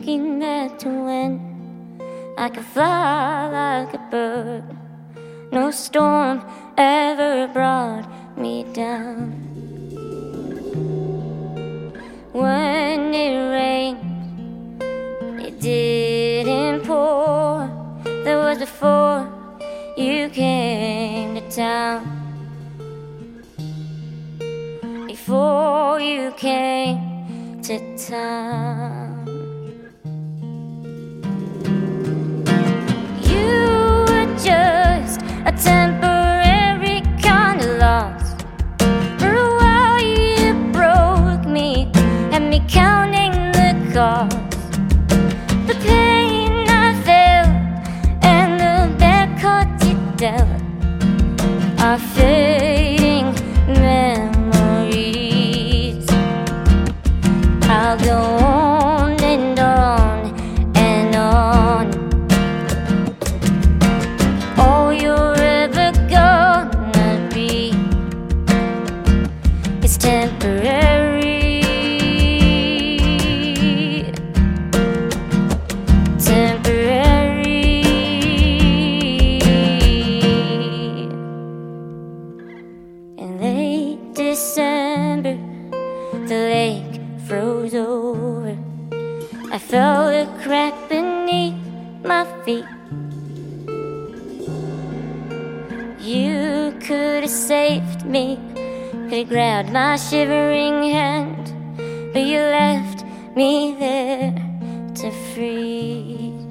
looking back to when I could fly like a bird. No storm ever brought me down. When it rained, it didn't pour. That was before you came to town. Before you came to town. You were just a temporary kind of loss. For a while you broke me, had me counting the cost. The pain I felt and the bad cards you dealt are fading memories. I'll go on and on and on. All you're ever gonna be is temporary. Temporary. In late December, the lake froze over. I felt a crack beneath my feet. You could have saved me, could have grabbed my shivering hand, but you left me there to freeze.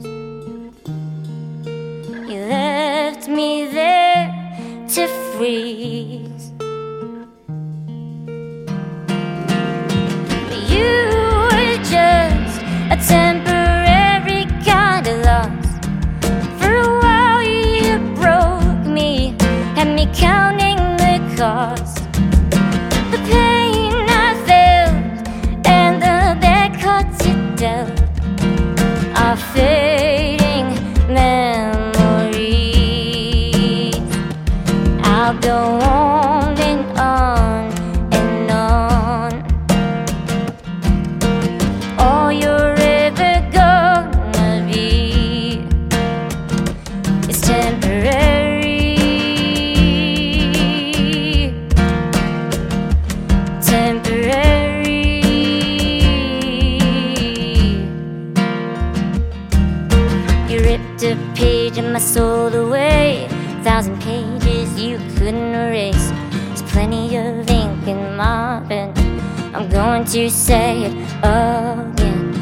You left me there to freeze. You were just a temporary kind of loss. For a while you broke me, had me counting the cost. The pain I felt and the bad cards you dealt are fading memories. I'll go on and on and on. All you're ever gonna be is temporary. Temporary. You ripped a page of my soul away, 1,000 pages you couldn't erase. There's plenty of ink in my pen, I'm going to say it again.